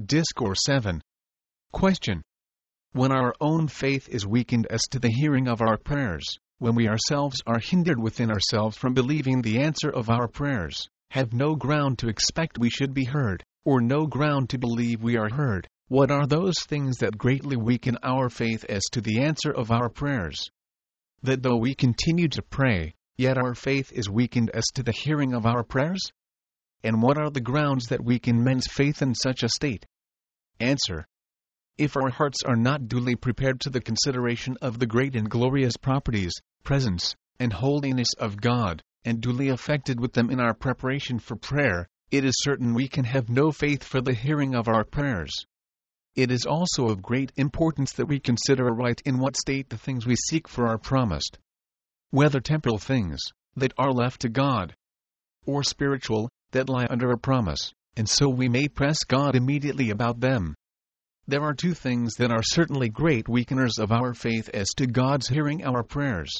Discourse 7. Question. When our own faith is weakened as to the hearing of our prayers, when we ourselves are hindered within ourselves from believing the answer of our prayers, have no ground to expect we should be heard, or no ground to believe we are heard, what are those things that greatly weaken our faith as to the answer of our prayers? That though we continue to pray, yet our faith is weakened as to the hearing of our prayers? And what are the grounds that weaken men's faith in such a state? Answer. If our hearts are not duly prepared to the consideration of the great and glorious properties, presence, and holiness of God, and duly affected with them in our preparation for prayer, it is certain we can have no faith for the hearing of our prayers. It is also of great importance that we consider aright in what state the things we seek for are promised. Whether temporal things, that are left to God, or spiritual, that lie under a promise, and so we may press God immediately about them. There are two things that are certainly great weakeners of our faith as to God's hearing our prayers.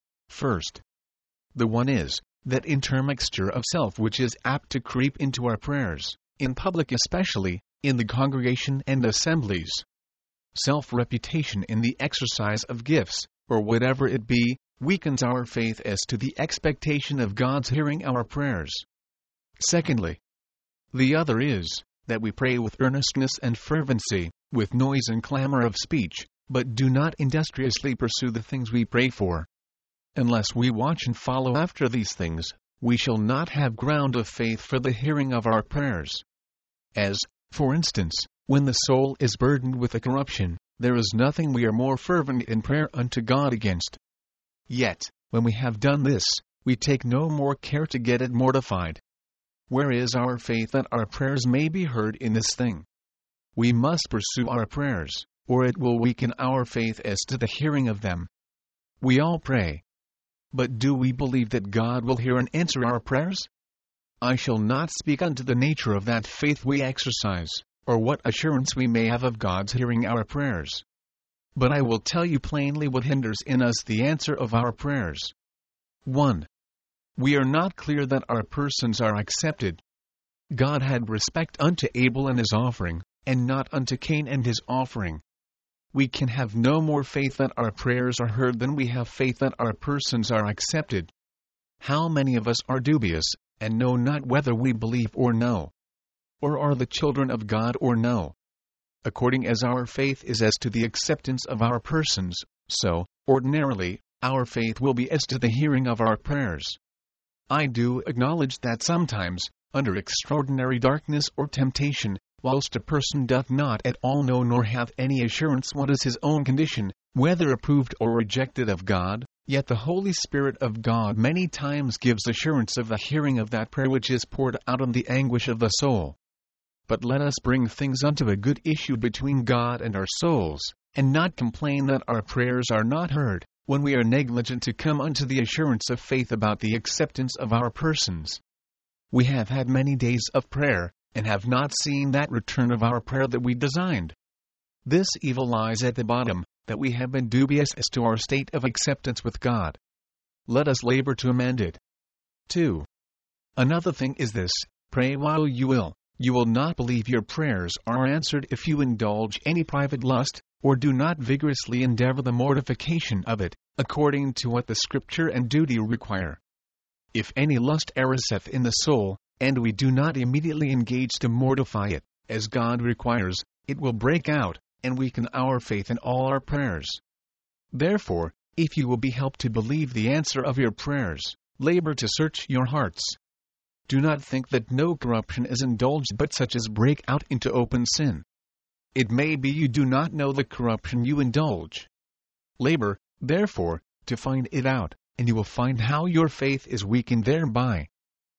First, the one is that intermixture of self which is apt to creep into our prayers, in public especially, in the congregation and assemblies. Self-reputation in the exercise of gifts, or whatever it be, weakens our faith as to the expectation of God's hearing our prayers. Secondly, the other is that we pray with earnestness and fervency, with noise and clamor of speech, but do not industriously pursue the things we pray for. Unless we watch and follow after these things, we shall not have ground of faith for the hearing of our prayers. As, for instance, when the soul is burdened with a corruption, there is nothing we are more fervent in prayer unto God against. Yet, when we have done this, we take no more care to get it mortified. Where is our faith that our prayers may be heard in this thing? We must pursue our prayers, or it will weaken our faith as to the hearing of them. We all pray. But do we believe that God will hear and answer our prayers? I shall not speak unto the nature of that faith we exercise, or what assurance we may have of God's hearing our prayers. But I will tell you plainly what hinders in us the answer of our prayers. 1. We are not clear that our persons are accepted. God had respect unto Abel and his offering, and not unto Cain and his offering. We can have no more faith that our prayers are heard than we have faith that our persons are accepted. How many of us are dubious, and know not whether we believe or no? Or are the children of God or no? According as our faith is as to the acceptance of our persons, so, ordinarily, our faith will be as to the hearing of our prayers. I do acknowledge that sometimes, under extraordinary darkness or temptation, whilst a person doth not at all know nor have any assurance what is his own condition, whether approved or rejected of God, yet the Holy Spirit of God many times gives assurance of the hearing of that prayer which is poured out in the anguish of the soul. But let us bring things unto a good issue between God and our souls, and not complain that our prayers are not heard, when we are negligent to come unto the assurance of faith about the acceptance of our persons. We have had many days of prayer, and have not seen that return of our prayer that we designed. This evil lies at the bottom, that we have been dubious as to our state of acceptance with God. Let us labor to amend it. 2. Another thing is this: pray while you will. You will not believe your prayers are answered if you indulge any private lust, or do not vigorously endeavor the mortification of it, according to what the Scripture and duty require. If any lust ariseth in the soul, and we do not immediately engage to mortify it, as God requires, it will break out, and weaken our faith in all our prayers. Therefore, if you will be helped to believe the answer of your prayers, labor to search your hearts. Do not think that no corruption is indulged but such as break out into open sin. It may be you do not know the corruption you indulge. Labor, therefore, to find it out, and you will find how your faith is weakened thereby.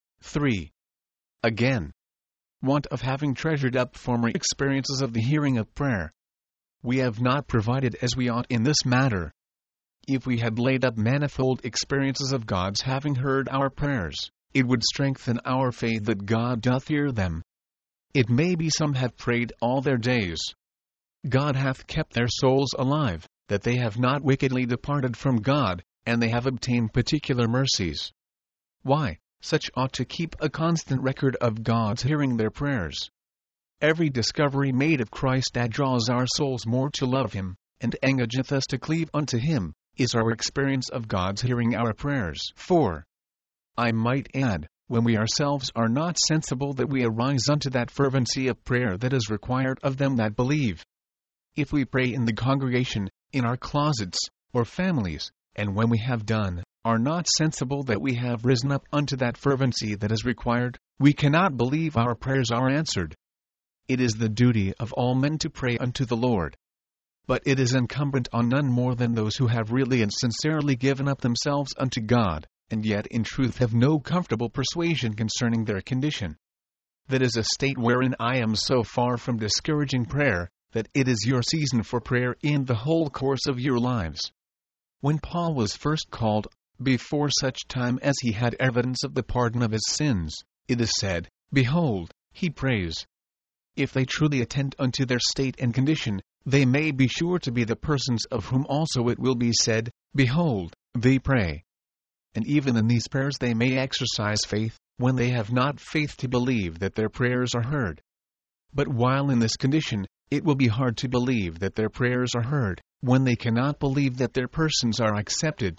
3. Again, want of having treasured up former experiences of the hearing of prayer. We have not provided as we ought in this matter. If we had laid up manifold experiences of God's having heard our prayers, it would strengthen our faith that God doth hear them. It may be some have prayed all their days. God hath kept their souls alive, that they have not wickedly departed from God, and they have obtained particular mercies. Why, such ought to keep a constant record of God's hearing their prayers. Every discovery made of Christ that draws our souls more to love Him, and engageth us to cleave unto Him, is our experience of God's hearing our prayers. 4. I might add, when we ourselves are not sensible that we arise unto that fervency of prayer that is required of them that believe. If we pray in the congregation, in our closets, or families, and when we have done, are not sensible that we have risen up unto that fervency that is required, we cannot believe our prayers are answered. It is the duty of all men to pray unto the Lord. But it is incumbent on none more than those who have really and sincerely given up themselves unto God, and yet in truth have no comfortable persuasion concerning their condition. That is a state wherein I am so far from discouraging prayer, that it is your season for prayer in the whole course of your lives. When Paul was first called, before such time as he had evidence of the pardon of his sins, it is said, Behold, he prays. If they truly attend unto their state and condition, they may be sure to be the persons of whom also it will be said, Behold, they pray. And even in these prayers they may exercise faith, when they have not faith to believe that their prayers are heard. But while in this condition, it will be hard to believe that their prayers are heard, when they cannot believe that their persons are accepted.